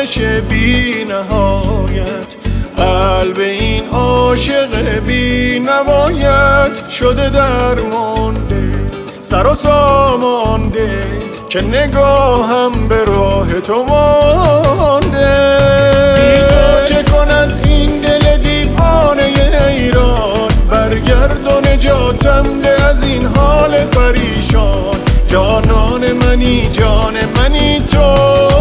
آتش بی نهایت، قلب این عاشق بی نوایت شده درمانده، سر و سامانده که نگاهم به راه تو مانده. بی تو چه کند این دل دیوانه ایران، برگرد و نجاتم ده از این حال پریشان. جانان منی جان منی تو،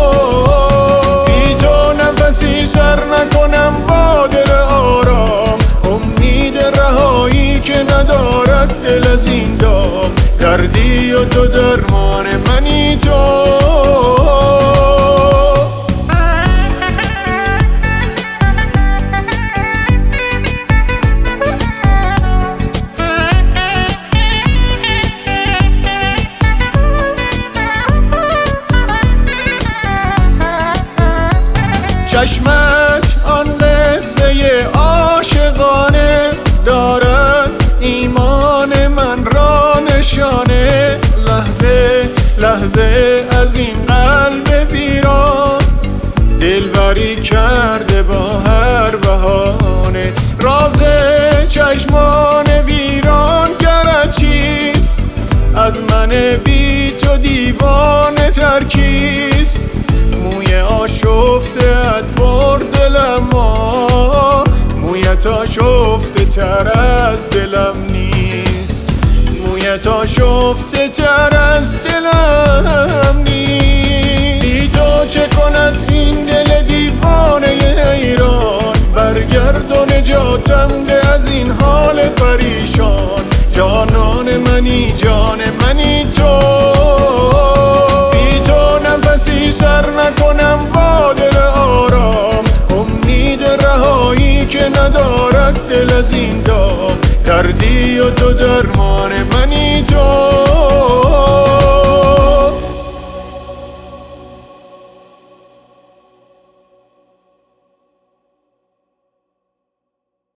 بی تو نفسی سر نکنم با دل آرام، امید رهایی که ندارد دل از این دام. دردی و تو درمان منی تو. چشمت آن قصه عاشقانه دارد، ایمان من را نشانه. لحظه لحظه از این قلب ویران، دلبری کرده با هر بهانه. راز چشمان ویران گرد چیست، از من بی تو دیوانه تر کیست؟ موی آشفته ات بر دلم، مویت آشفته تر از دلم نیست، مویت آشفته تر از دلم نیست. بی تو چه کند این دل دیوانه ایران، برگرد و نجاتم ده از این حال پریشان. جانان منی جان